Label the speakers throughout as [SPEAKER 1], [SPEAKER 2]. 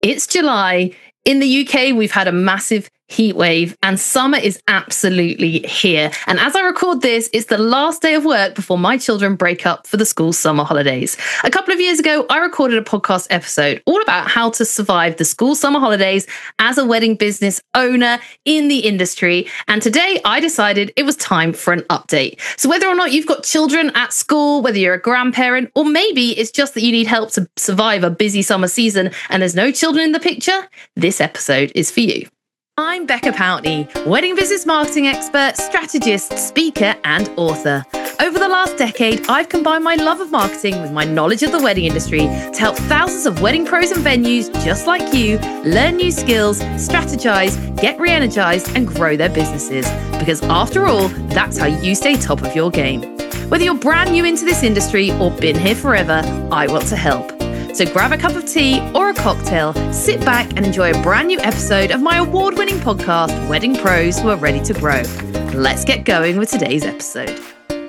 [SPEAKER 1] It's July. In the UK, we've had a massive heat wave and summer is absolutely here. And as I record this, it's the last day of work before my children break up for the school summer holidays. A couple of years ago, I recorded a podcast episode all about how to survive the school summer holidays as a wedding business owner in the industry. And today I decided it was time for an update. So whether or not you've got children at school, whether you're a grandparent, or maybe it's just that you need help to survive a busy summer season and there's no children in the picture, this episode is for you. I'm Becca Pountney, wedding business marketing expert, strategist, speaker, and author. Over the last decade, I've combined my love of marketing with my knowledge of the wedding industry to help thousands of wedding pros and venues just like you learn new skills, strategize, get re-energized, and grow their businesses. Because after all, that's how you stay top of your game. Whether you're brand new into this industry or been here forever, I want to help. So grab a cup of tea or a cocktail, sit back and enjoy a brand new episode of my award-winning podcast, Wedding Pros Who Are Ready to Grow. Let's get going with today's episode.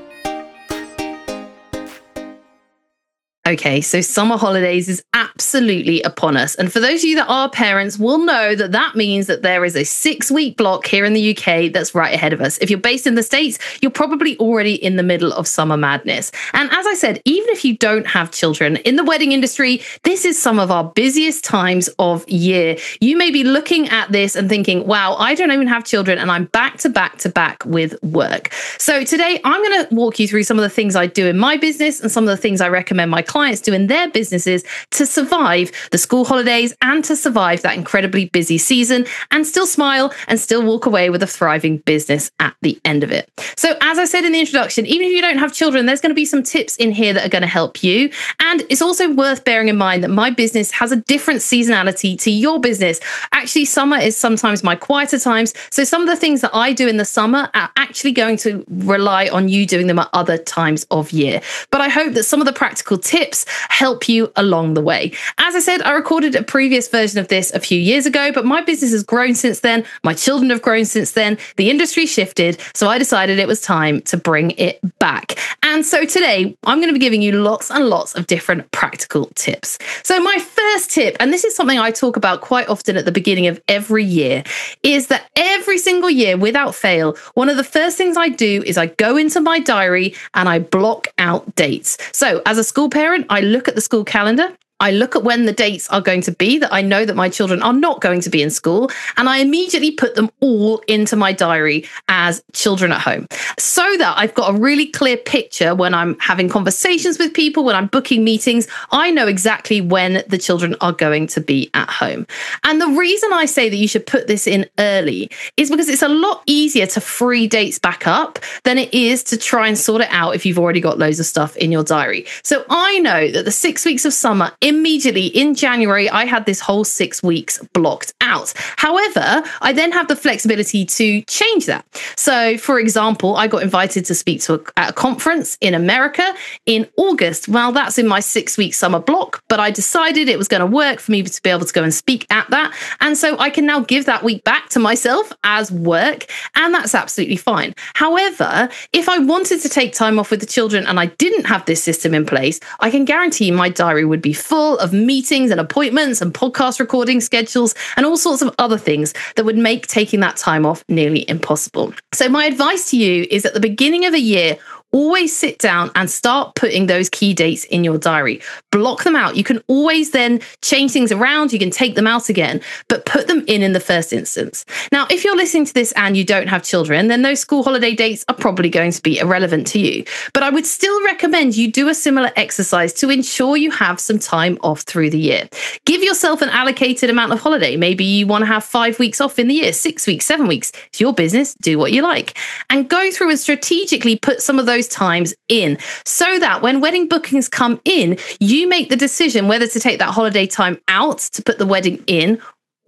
[SPEAKER 1] Okay, so summer holidays is absolutely upon us. And for those of you that are parents will know that that means that there is a 6-week block here in the UK that's right ahead of us. If you're based in the States, you're probably already in the middle of summer madness. And as I said, even if you don't have children in the wedding industry, this is some of our busiest times of year. You may be looking at this and thinking, wow, I don't even have children and I'm back to back with work. So today I'm going to walk you through some of the things I do in my business and some of the things I recommend my clients do in their businesses to survive the school holidays and to survive that incredibly busy season and still smile and still walk away with a thriving business at the end of it. So as I said in the introduction, even if you don't have children, there's going to be some tips in here that are going to help you. And it's also worth bearing in mind that my business has a different seasonality to your business. Actually, summer is sometimes my quieter times. So some of the things that I do in the summer are actually going to rely on you doing them at other times of year. But I hope that some of the practical tips help you along the way. As I said, I recorded a previous version of this a few years ago, but my business has grown since then. My children have grown since then. The industry shifted. So I decided it was time to bring it back. And so today I'm going to be giving you lots and lots of different practical tips. So my first tip, and this is something I talk about quite often at the beginning of every year, is that every single year without fail, one of the first things I do is I go into my diary and I block out dates. So as a school parent, I look at the school calendar. I look at when the dates are going to be that I know that my children are not going to be in school, and I immediately put them all into my diary as children at home so that I've got a really clear picture when I'm having conversations with people, when I'm booking meetings. I know exactly when the children are going to be at home. And the reason I say that you should put this in early is because it's a lot easier to free dates back up than it is to try and sort it out if you've already got loads of stuff in your diary. So I know that the 6 weeks of summer, immediately in January, I had this whole 6 weeks blocked out. However, I then have the flexibility to change that. So, for example, I got invited to speak at a conference in America in August. Well, that's in my 6-week summer block, but I decided it was going to work for me to be able to go and speak at that. And so I can now give that week back to myself as work, and that's absolutely fine. However, if I wanted to take time off with the children and I didn't have this system in place, I can guarantee my diary would be full of meetings and appointments and podcast recording schedules and all sorts of other things that would make taking that time off nearly impossible. So my advice to you is at the beginning of a year, always sit down and start putting those key dates in your diary. Block them out. You can always then change things around. You can take them out again, but put them in the first instance. Now, if you're listening to this and you don't have children, then those school holiday dates are probably going to be irrelevant to you. But I would still recommend you do a similar exercise to ensure you have some time off through the year. Give yourself an allocated amount of holiday. Maybe you want to have 5 weeks off in the year, 6 weeks, 7 weeks. It's your business. Do what you like. And go through and strategically put some of those times in so that when wedding bookings come in, you make the decision whether to take that holiday time out to put the wedding in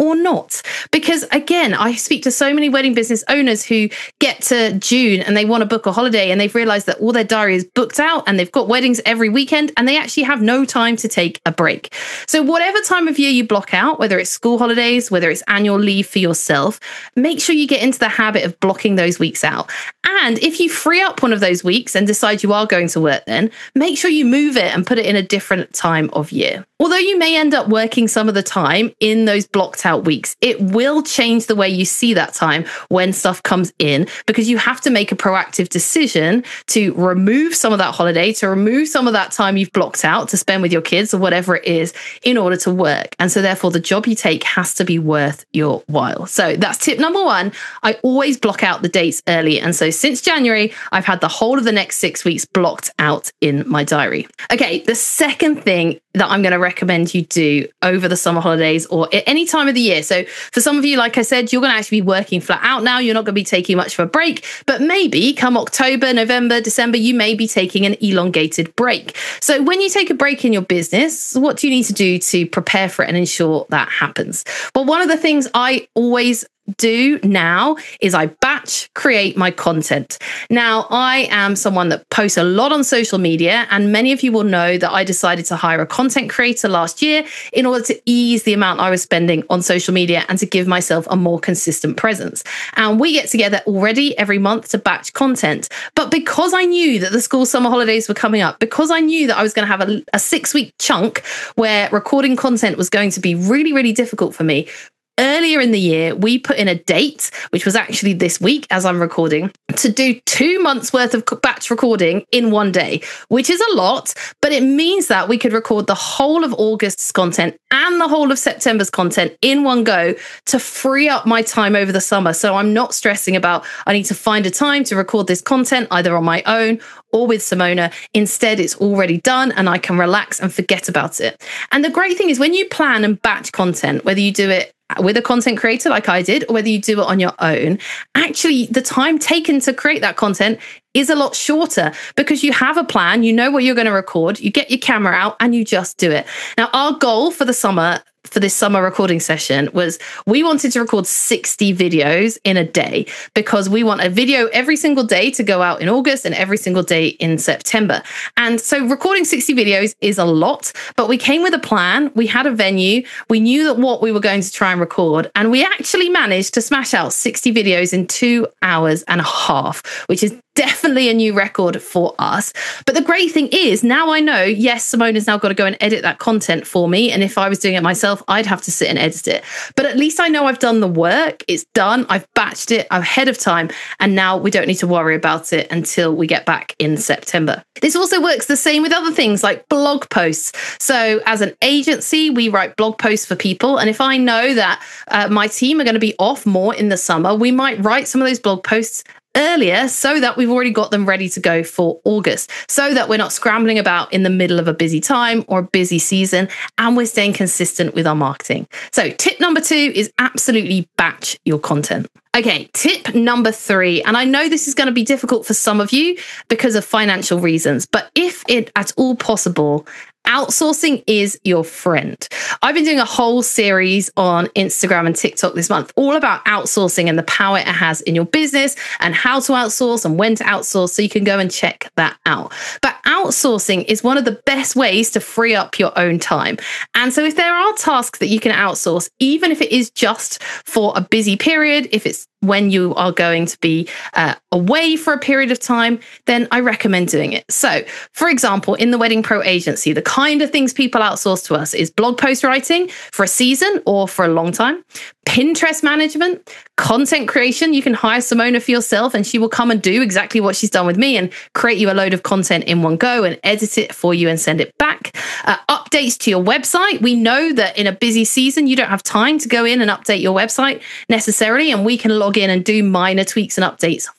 [SPEAKER 1] or not. Because again, I speak to so many wedding business owners who get to June and they want to book a holiday and they've realized that all their diary is booked out and they've got weddings every weekend and they actually have no time to take a break. So whatever time of year you block out, whether it's school holidays, whether it's annual leave for yourself, make sure you get into the habit of blocking those weeks out. And if you free up one of those weeks and decide you are going to work then, make sure you move it and put it in a different time of year. Although you may end up working some of the time in those blocked out weeks, it will change the way you see that time when stuff comes in, because you have to make a proactive decision to remove some of that holiday, to remove some of that time you've blocked out to spend with your kids or whatever it is in order to work. And so therefore the job you take has to be worth your while. So that's tip number one. I always block out the dates early. And so since January, I've had the whole of the next 6 weeks blocked out in my diary. Okay, the second thing that I'm going to recommend you do over the summer holidays or at any time of the year. So for some of you, like I said, you're going to actually be working flat out now. You're not going to be taking much of a break, but maybe come October, November, December, you may be taking an elongated break. So when you take a break in your business, what do you need to do to prepare for it and ensure that happens? Well, one of the things I always do now is I batch create my content. Now, I am someone that posts a lot on social media, and many of you will know that I decided to hire a content creator last year in order to ease the amount I was spending on social media and to give myself a more consistent presence. And we get together already every month to batch content. But because I knew that the school summer holidays were coming up, because I knew that I was going to have a 6-week chunk where recording content was going to be really, really difficult for me, earlier in the year, we put in a date, which was actually this week as I'm recording, to do 2 months worth of batch recording in one day, which is a lot, but it means that we could record the whole of August's content and the whole of September's content in one go to free up my time over the summer. So I'm not stressing about, I need to find a time to record this content either on my own or with Simona. Instead, it's already done and I can relax and forget about it. And the great thing is when you plan and batch content, whether you do it with a content creator like I did, or whether you do it on your own, actually the time taken to create that content is a lot shorter because you have a plan, you know what you're going to record, you get your camera out and you just do it. Now, our goal for the summer, for this summer recording session, was we wanted to record 60 videos in a day because we want a video every single day to go out in August and every single day in September. And so recording 60 videos is a lot, but we came with a plan. We had a venue. We knew that what we were going to try and record, and we actually managed to smash out 60 videos in 2 hours and a half, which is definitely a new record for us. But the great thing is now I know, yes, Simona's now got to go and edit that content for me. And if I was doing it myself, I'd have to sit and edit it. But at least I know I've done the work. It's done. I've batched it ahead of time. And now we don't need to worry about it until we get back in September. This also works the same with other things like blog posts. So as an agency, we write blog posts for people. And if I know that my team are going to be off more in the summer, we might write some of those blog posts earlier so that we've already got them ready to go for August, so that we're not scrambling about in the middle of a busy time or a busy season, and we're staying consistent with our marketing. So tip number 2 is absolutely batch your content. Okay, tip number 3, and I know this is going to be difficult for some of you because of financial reasons, but if it at all possible, outsourcing is your friend. I've been doing a whole series on Instagram and TikTok this month, all about outsourcing and the power it has in your business and how to outsource and when to outsource. So you can go and check that out. But outsourcing is one of the best ways to free up your own time. And so if there are tasks that you can outsource, even if it is just for a busy period, if it's when you are going to be away for a period of time, then I recommend doing it. So, for example, in the Wedding Pro agency, the kind of things people outsource to us is blog post writing for a season or for a long time, Pinterest management, content creation. You can hire Simona for yourself and she will come and do exactly what she's done with me and create you a load of content in one go and edit it for you and send it back. Updates to your website. We know that in a busy season, you don't have time to go in and update your website necessarily, and we can log in and do minor tweaks and updates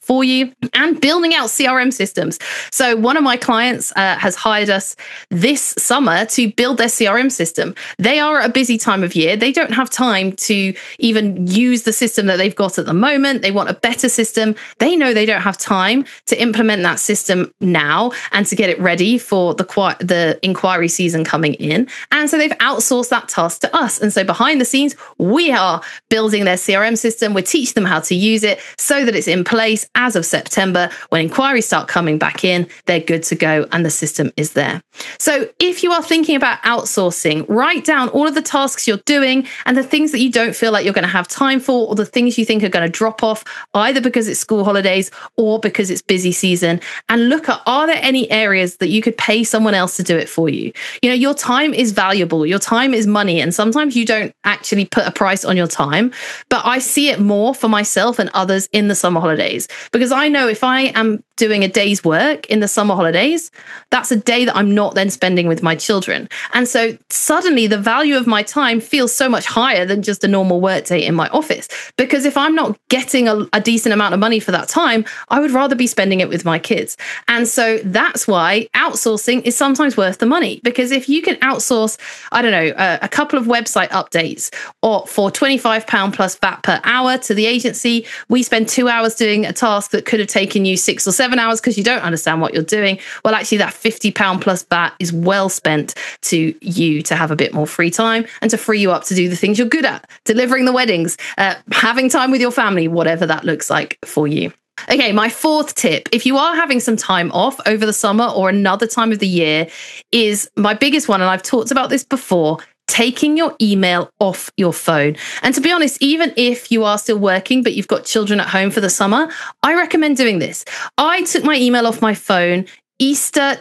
[SPEAKER 1] for you, and building out CRM systems. So one of my clients has hired us this summer to build their CRM system. They are at a busy time of year. They don't have time to even use the system that they've got at the moment. They want a better system. They know they don't have time to implement that system now and to get it ready for the inquiry season coming in. And so they've outsourced that task to us. And so behind the scenes, we are building their CRM system. We're teaching them how to use it so that it's in place as of September. When inquiries start coming back in, they're good to go and the system is there. So if you are thinking about outsourcing, write down all of the tasks you're doing and the things that you don't feel like you're going to have time for, or the things you think are going to drop off, either because it's school holidays or because it's busy season, and look at, are there any areas that you could pay someone else to do it for you? You know, your time is valuable. Your time is money. And sometimes you don't actually put a price on your time, but I see it more for myself and others in the summer holidays, because I know if I am doing a day's work in the summer holidays, that's a day that I'm not then spending with my children. And so suddenly the value of my time feels so much higher than just a normal work day in my office. Because if I'm not getting a decent amount of money for that time, I would rather be spending it with my kids. And so that's why outsourcing is sometimes worth the money. Because if you can outsource, I don't know, a couple of website updates or for £25 plus VAT per hour to the agency, we spend 2 hours doing a task that could have taken you 6 or 7 hours because you don't understand what you're doing. Well, actually that £50 plus VAT is well spent to you to have a bit more free time and to free you up to do the things you're good at, delivering the weddings, having time with your family, whatever that looks like for you. Okay, my fourth tip, if you are having some time off over the summer or another time of the year, is my biggest one, and I've talked about this before, taking your email off your phone. And to be honest, even if you are still working, but you've got children at home for the summer, I recommend doing this. I took my email off my phone Easter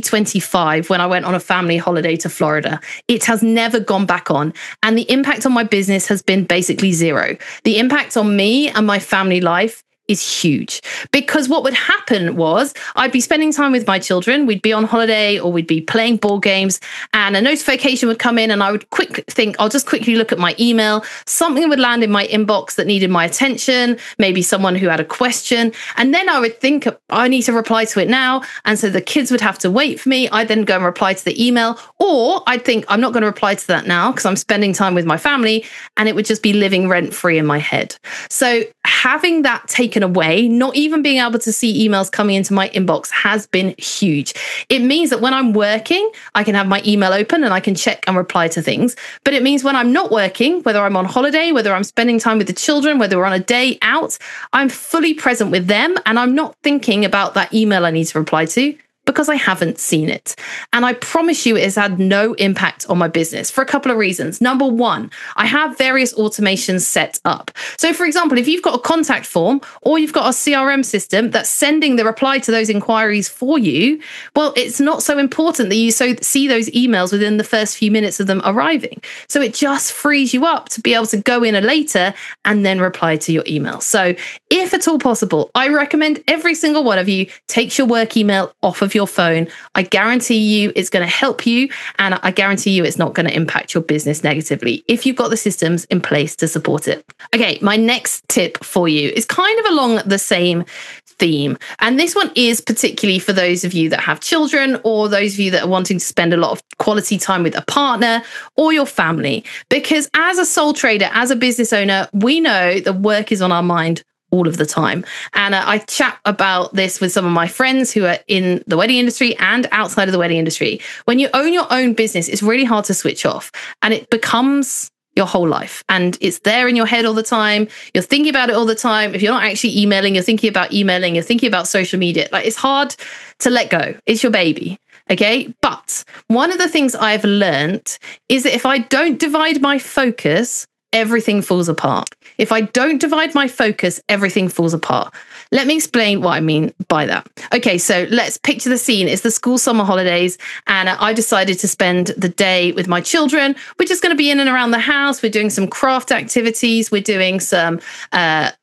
[SPEAKER 1] 2025, when I went on a family holiday to Florida. It has never gone back on. And the impact on my business has been basically zero. The impact on me and my family life is huge, because what would happen was I'd be spending time with my children. We'd be on holiday or we'd be playing board games, and a notification would come in and I would I'll just quickly look at my email. Something would land in my inbox that needed my attention, maybe someone who had a question. And then I would think, I need to reply to it now. And so the kids would have to wait for me. I'd then go and reply to the email, or I'd think I'm not going to reply to that now because I'm spending time with my family, and it would just be living rent free in my head. So having that taken away, not even being able to see emails coming into my inbox, has been huge. It means that when I'm working, I can have my email open and I can check and reply to things. But it means when I'm not working, whether I'm on holiday, whether I'm spending time with the children, whether we're on a day out, I'm fully present with them and I'm not thinking about that email I need to reply to, because I haven't seen it. And I promise you it has had no impact on my business for a couple of reasons. Number one, I have various automations set up. So for example, if you've got a contact form or you've got a CRM system that's sending the reply to those inquiries for you, well, it's not so important that you see those emails within the first few minutes of them arriving. So it just frees you up to be able to go in later and then reply to your email. So if at all possible, I recommend every single one of you takes your work email off of your phone. I guarantee you it's going to help you, and I guarantee you it's not going to impact your business negatively if you've got the systems in place to support it. Okay, my next tip for you is kind of along the same theme. And this one is particularly for those of you that have children, or those of you that are wanting to spend a lot of quality time with a partner or your family. Because as a sole trader, as a business owner, we know that work is on our mind all of the time. And I chat about this with some of my friends who are in the wedding industry and outside of the wedding industry. When you own your own business, it's really hard to switch off, and it becomes your whole life, and it's there in your head all the time. You're thinking about it all the time. If you're not actually emailing, you're thinking about emailing, you're thinking about social media. Like, it's hard to let go. It's your baby. Okay. But one of the things I've learned is that if I don't divide my focus, everything falls apart. If I don't divide my focus, everything falls apart. Let me explain what I mean by that. Okay, so let's picture the scene. It's the school summer holidays, and I decided to spend the day with my children. We're just going to be in and around the house. We're doing some craft activities. We're doing some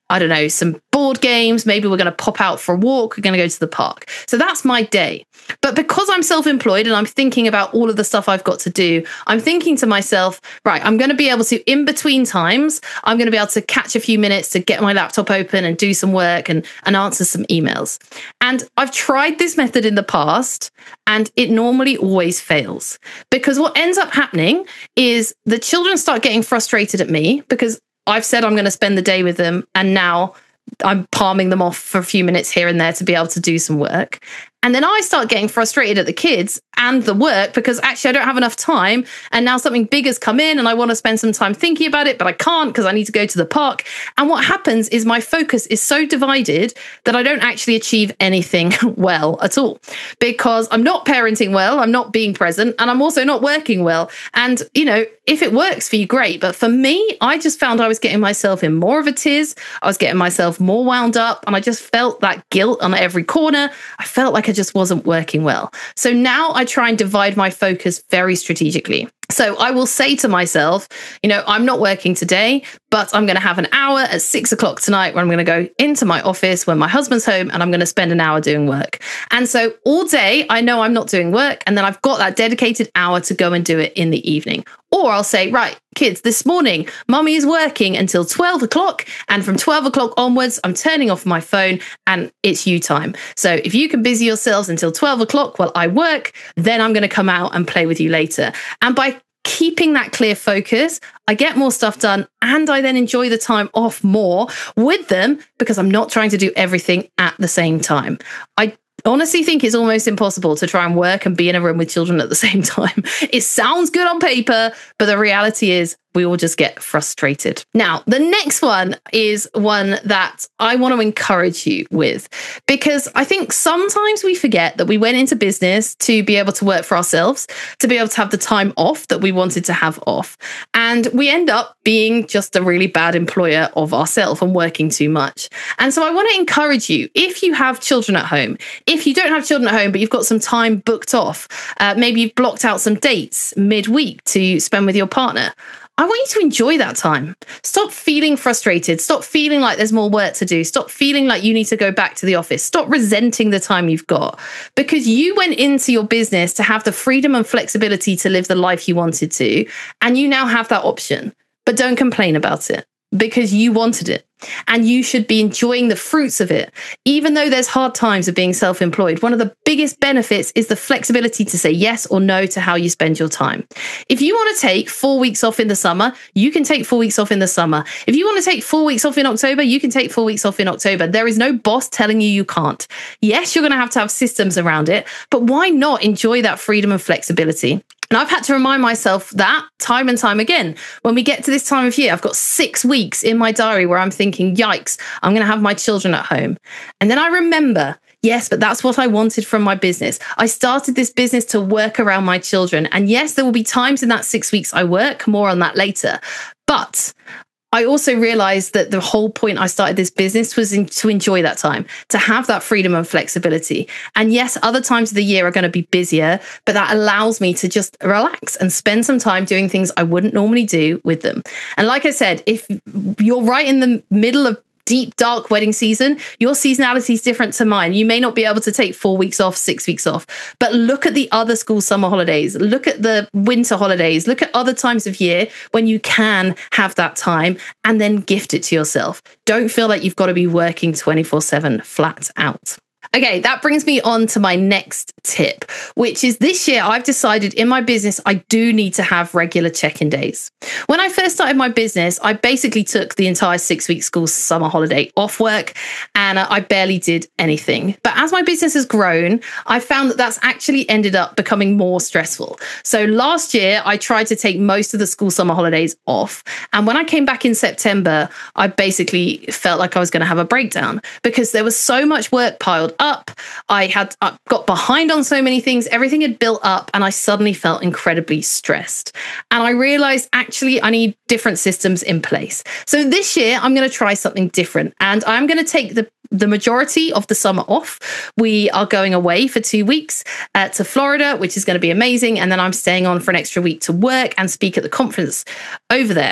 [SPEAKER 1] I don't know, some board games. Maybe we're going to pop out for a walk. We're going to go to the park. So that's my day. But because I'm self-employed and I'm thinking about all of the stuff I've got to do, I'm thinking to myself, right, I'm going to be able to, in between times, I'm going to be able to catch a few minutes to get my laptop open and do some work and answer some emails. And I've tried this method in the past and it normally always fails, because what ends up happening is the children start getting frustrated at me because I've said I'm going to spend the day with them, and now I'm palming them off for a few minutes here and there to be able to do some work. And then I start getting frustrated at the kids and the work because actually I don't have enough time. And now something big has come in and I want to spend some time thinking about it, but I can't because I need to go to the park. And what happens is my focus is so divided that I don't actually achieve anything well at all, because I'm not parenting well, I'm not being present, and I'm also not working well. And, you know, if it works for you, great. But for me, I just found I was getting myself in more of a tiz. I was getting myself more wound up, and I just felt that guilt on every corner. I felt like I just wasn't working well. So now I try and divide my focus very strategically. So I will say to myself, you know, I'm not working today, but I'm going to have an hour at 6 o'clock tonight where I'm going to go into my office when my husband's home and I'm going to spend an hour doing work. And so all day I know I'm not doing work, and then I've got that dedicated hour to go and do it in the evening. Or I'll say, right, kids, this morning, mummy is working until 12 o'clock. And from 12 o'clock onwards, I'm turning off my phone and it's you time. So if you can busy yourselves until 12 o'clock while I work, then I'm going to come out and play with you later. And by keeping that clear focus, I get more stuff done, and I then enjoy the time off more with them because I'm not trying to do everything at the same time. I honestly think it's almost impossible to try and work and be in a room with children at the same time. It sounds good on paper, but the reality is we all just get frustrated. Now, the next one is one that I want to encourage you with, because I think sometimes we forget that we went into business to be able to work for ourselves, to be able to have the time off that we wanted to have off. And we end up being just a really bad employer of ourselves and working too much. And so I want to encourage you, if you have children at home, if you don't have children at home, but you've got some time booked off, maybe you've blocked out some dates midweek to spend with your partner, I want you to enjoy that time. Stop feeling frustrated. Stop feeling like there's more work to do. Stop feeling like you need to go back to the office. Stop resenting the time you've got, because you went into your business to have the freedom and flexibility to live the life you wanted to, and you now have that option. But don't complain about it, because you wanted it and you should be enjoying the fruits of it. Even though there's hard times of being self-employed, one of the biggest benefits is the flexibility to say yes or no to how you spend your time. If you want to take 4 weeks off in the summer, you can take 4 weeks off in the summer. If you want to take 4 weeks off in October, you can take 4 weeks off in October. There is no boss telling you can't. Yes, you're going to have systems around it, but why not enjoy that freedom and flexibility? And I've had to remind myself that time and time again. When we get to this time of year, I've got 6 weeks in my diary where I'm thinking, yikes, I'm going to have my children at home. And then I remember, yes, but that's what I wanted from my business. I started this business to work around my children. And yes, there will be times in that 6 weeks I work, more on that later. But I also realized that the whole point I started this business was to enjoy that time, to have that freedom and flexibility. And yes, other times of the year are going to be busier, but that allows me to just relax and spend some time doing things I wouldn't normally do with them. And like I said, if you're right in the middle of deep, dark wedding season, your seasonality is different to mine. You may not be able to take 4 weeks off, 6 weeks off, but look at the other school summer holidays, look at the winter holidays, look at other times of year when you can have that time, and then gift it to yourself. Don't feel like you've got to be working 24/7 flat out. Okay, that brings me on to my next tip, which is this year I've decided in my business I do need to have regular check-in days. When I first started my business, I basically took the entire 6-week school summer holiday off work, and I barely did anything. But as my business has grown, I found that that's actually ended up becoming more stressful. So last year, I tried to take most of the school summer holidays off. And when I came back in September, I basically felt like I was going to have a breakdown because there was so much work piled up. I got behind on so many things. Everything had built up and I suddenly felt incredibly stressed. And I realized actually I need different systems in place. So this year I'm going to try something different, and I'm going to take the majority of the summer off. We are going away for 2 weeks to Florida, which is going to be amazing. And then I'm staying on for an extra week to work and speak at the conference over there.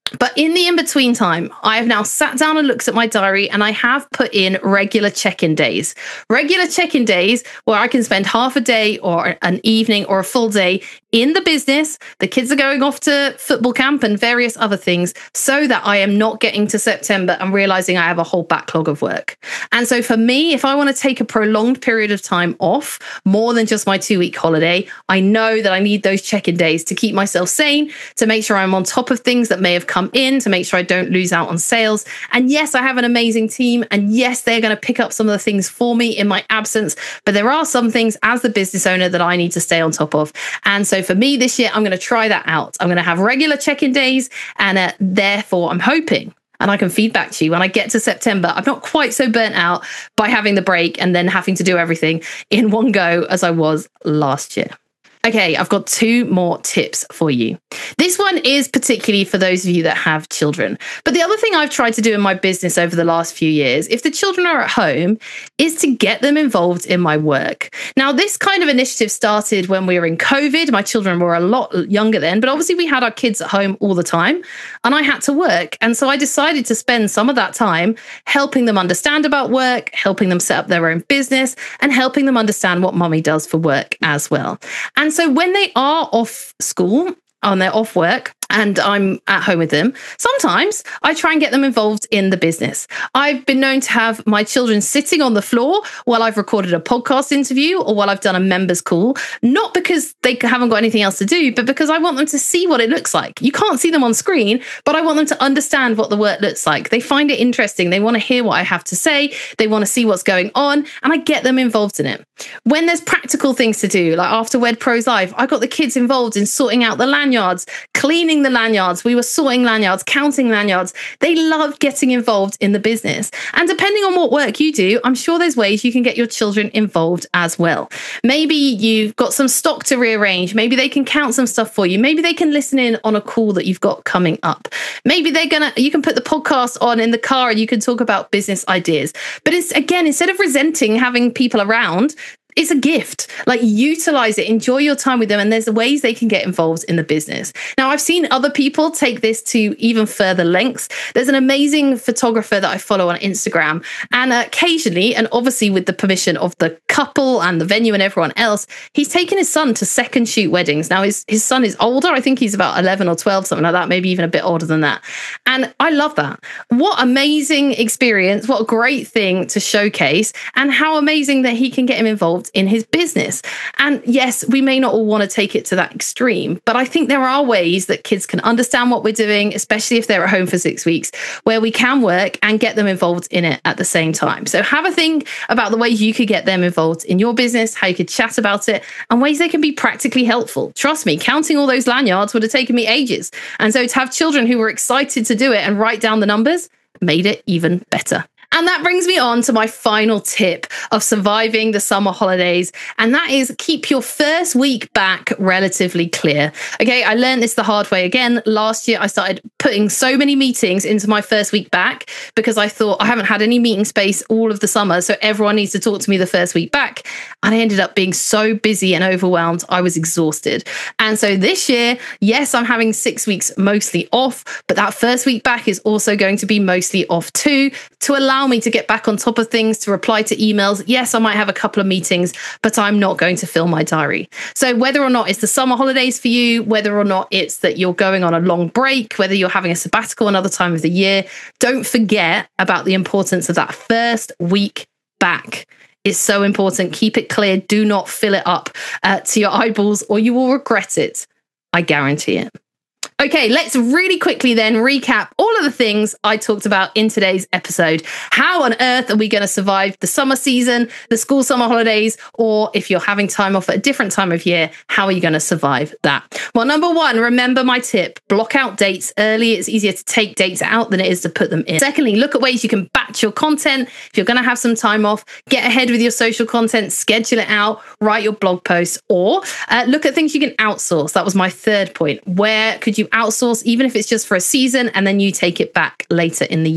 [SPEAKER 1] But in the in-between time, I have now sat down and looked at my diary, and I have put in regular check-in days. Regular check-in days where I can spend half a day or an evening or a full day in the business. The kids are going off to football camp and various other things, so that I am not getting to September and realizing I have a whole backlog of work. And so for me, if I want to take a prolonged period of time off, more than just my 2-week holiday, I know that I need those check-in days to keep myself sane, to make sure I'm on top of things that may have come in, to make sure I don't lose out on sales. And yes, I have an amazing team. And yes, they're going to pick up some of the things for me in my absence. But there are some things as the business owner that I need to stay on top of. And so for me this year, I'm going to try that out. I'm going to have regular check-in days. And therefore, I'm hoping, and I can feedback to you when I get to September, I'm not quite so burnt out by having the break and then having to do everything in one go as I was last year. Okay, I've got 2 more tips for you. This one is particularly for those of you that have children. But the other thing I've tried to do in my business over the last few years, if the children are at home, is to get them involved in my work. Now, this kind of initiative started when we were in COVID. My children were a lot younger then, but obviously we had our kids at home all the time and I had to work. And so I decided to spend some of that time helping them understand about work, helping them set up their own business, and helping them understand what mummy does for work as well. And so when they are off school, and they're off work, and I'm at home with them, sometimes I try and get them involved in the business. I've been known to have my children sitting on the floor while I've recorded a podcast interview or while I've done a members call, not because they haven't got anything else to do, but because I want them to see what it looks like. You can't see them on screen, but I want them to understand what the work looks like. They find it interesting. They want to hear what I have to say. They want to see what's going on, and I get them involved in it. When there's practical things to do, like after Wed Pros Live, I got the kids involved in sorting out the lanyards, cleaning the lanyards. We were sorting lanyards, counting lanyards. They love getting involved in the business. And depending on what work you do, I'm sure there's ways you can get your children involved as well. Maybe you've got some stock to rearrange. Maybe they can count some stuff for you. Maybe they can listen in on a call that you've got coming up. Maybe you can put the podcast on in the car and you can talk about business ideas. But instead of resenting having people around, it's a gift. Like, utilize it, enjoy your time with them, and there's ways they can get involved in the business. Now, I've seen other people take this to even further lengths. There's an amazing photographer that I follow on Instagram, and occasionally, and obviously with the permission of the couple and the venue and everyone else, he's taken his son to second shoot weddings. Now, his son is older. I think he's about 11 or 12, something like that, maybe even a bit older than that. And I love that. What amazing experience. What a great thing to showcase, and how amazing that he can get him involved in his business. And yes, we may not all want to take it to that extreme, but I think there are ways that kids can understand what we're doing, especially if they're at home for 6 weeks, where we can work and get them involved in it at the same time. So have a think about the ways you could get them involved in your business, how you could chat about it, and ways they can be practically helpful. Trust me, counting all those lanyards would have taken me ages. And so to have children who were excited to do it and write down the numbers made it even better. And that brings me on to my final tip of surviving the summer holidays. And that is, keep your first week back relatively clear. Okay, I learned this the hard way again. Last year, I started putting so many meetings into my first week back because I thought I haven't had any meeting space all of the summer, so everyone needs to talk to me the first week back. And I ended up being so busy and overwhelmed, I was exhausted. And so this year, yes, I'm having 6 weeks mostly off, but that first week back is also going to be mostly off too, to allow me to get back on top of things, to reply to emails. Yes, I might have a couple of meetings, but I'm not going to fill my diary. So whether or not it's the summer holidays for you, whether or not it's that you're going on a long break, whether you're having a sabbatical another time of the year, don't forget about the importance of that first week back. It's so important. Keep it clear. Do not fill it up to your eyeballs, or you will regret it. I guarantee it. Okay, let's really quickly then recap all of the things I talked about in today's episode. How on earth are we going to survive the summer season, the school summer holidays, or if you're having time off at a different time of year, how are you going to survive that? Well, number one, remember my tip, block out dates early. It's easier to take dates out than it is to put them in. Secondly, look at ways you can batch your content. If you're going to have some time off, get ahead with your social content, schedule it out, write your blog posts, or look at things you can outsource. That was my third point. Where could you outsource, even if it's just for a season, and then you take it back later in the year?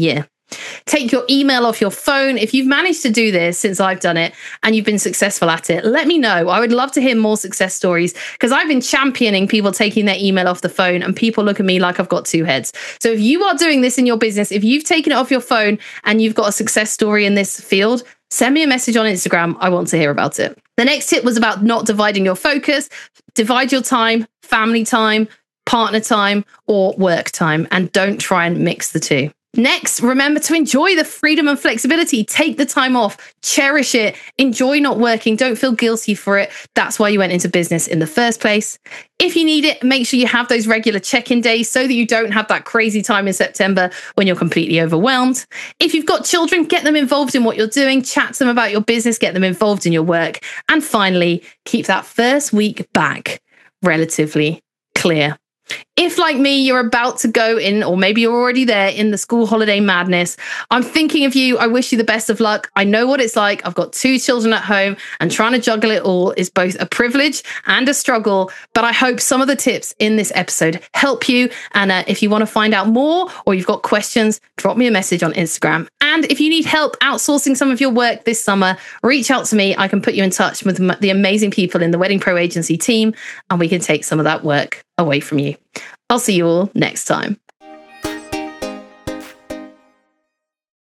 [SPEAKER 1] Take your email off your phone. If you've managed to do this since I've done it and you've been successful at it, let me know. I would love to hear more success stories because I've been championing people taking their email off the phone and people look at me like I've got two heads. So if you are doing this in your business, if you've taken it off your phone and you've got a success story in this field, send me a message on Instagram. I want to hear about it. The next tip was about not dividing your focus. Divide your time, family time, partner time, or work time, and don't try and mix the two. Next, remember to enjoy the freedom and flexibility. Take the time off, cherish it, enjoy not working. Don't feel guilty for it. That's why you went into business in the first place. If you need it, make sure you have those regular check-in days so that you don't have that crazy time in September when you're completely overwhelmed. If you've got children, get them involved in what you're doing, chat to them about your business, get them involved in your work. And finally, keep that first week back relatively clear. If, like me, you're about to go in, or maybe you're already there in the school holiday madness, I'm thinking of you. I wish you the best of luck. I know what it's like. I've got 2 children at home, and trying to juggle it all is both a privilege and a struggle. But I hope some of the tips in this episode help you. And if you want to find out more or you've got questions, drop me a message on Instagram. And if you need help outsourcing some of your work this summer, reach out to me. I can put you in touch with the amazing people in the Wedding Pro Agency team, and we can take some of that work away from you. I'll see you all next time.